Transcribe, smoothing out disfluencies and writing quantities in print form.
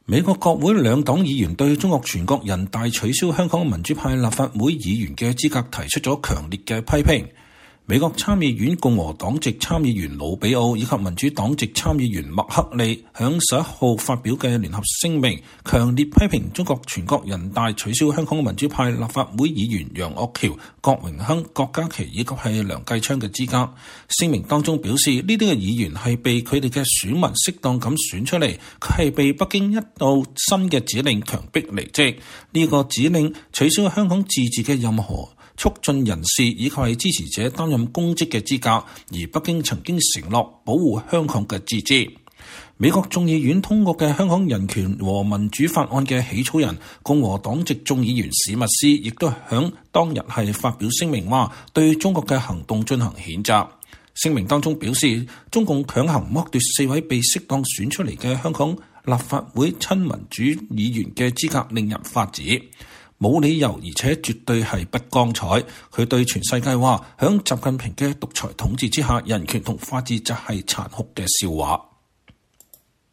美國國會兩黨議員對中國全國人大取消香港民主派立法會議員嘅資格提出咗強烈嘅批評。美國參議院共和黨籍參議員魯比奧以及民主黨籍參議員麥克利響11號發表嘅聯合聲明，強烈批評中國全國人大取消香港民主派立法會議員楊岳橋、郭榮鏗、郭家麒以及係梁繼昌嘅資格。聲明當中表示，呢啲嘅議員係被佢哋嘅選民適當咁選出嚟，佢係被北京一道新嘅指令強迫離職。呢個指令取消香港自治嘅任何促進人士以及係支持者擔任公職嘅資格，而北京曾經承諾保護香港嘅自治。美國眾議院通過嘅香港人權和民主法案嘅起草人共和黨籍眾議員史密斯，亦都響當日係發表聲明話，對中國嘅行動進行譴責。聲明當中表示，中共強行剝奪4位被適當選出嚟嘅香港立法會親民主議員嘅資格，令人髮指。冇理由，而且絕對係不光彩。佢對全世界話，響習近平嘅獨裁統治之下，人權同法治就係殘酷嘅笑話。